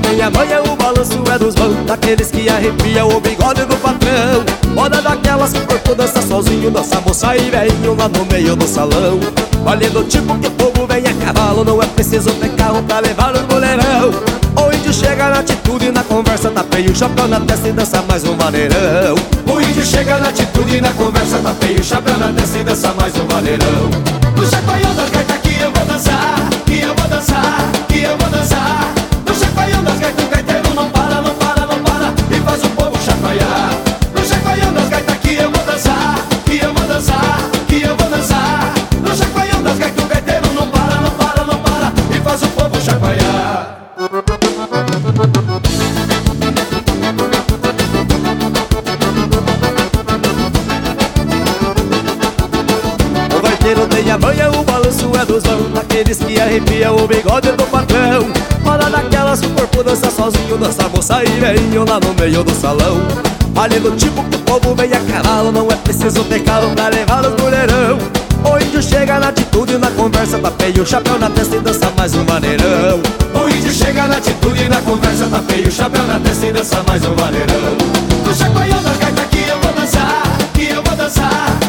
tem a manha, o balanço é dos bons, daqueles que arrepia o bigode do patrão. Moda daquelas que o corpo dança sozinho, dança moça e velhinho lá no meio do salão. Olha do tipo que o povo vem a cavalo, não é preciso ter carro pra levar os mulherão. O índio chega na atitude e na conversa, tapeia o chapéu na testa e dança mais um maneirão. O índio chega na atitude e na conversa, tapeia o chapéu na testa e dança mais um maneirão. No chacoalhão das gaitas que eu vou dançar, que eu vou dançar, que eu vou dançar. No chacoalhão das gaitas o gaiteiro não para, não para, não para e faz o povo chacoalhar. No chacoalhão das gaitas que eu vou dançar, que eu vou dançar, que eu vou dançar. No chacoalhão das gaitas o gaiteiro não para, não para, não para e faz o povo chacoalhar. O gaiteiro tem a manha, o balanço é dos bons, daqueles que arrepia o bigode do patrão. Hora daquelas que o corpo dança sozinho, dança moça e velhinho lá no meio do salão. Ali do tipo que o povo vem a cavalo, não é preciso ter carro pra levar os mulherão. O índio chega na atitude e na conversa, tapeia o chapéu na testa e dança mais um maneirão. O índio chega na atitude e na conversa, tapeia o chapéu na testa e dança mais um maneirão. No chacoalhão das gaitas que eu vou dançar, que eu vou dançar,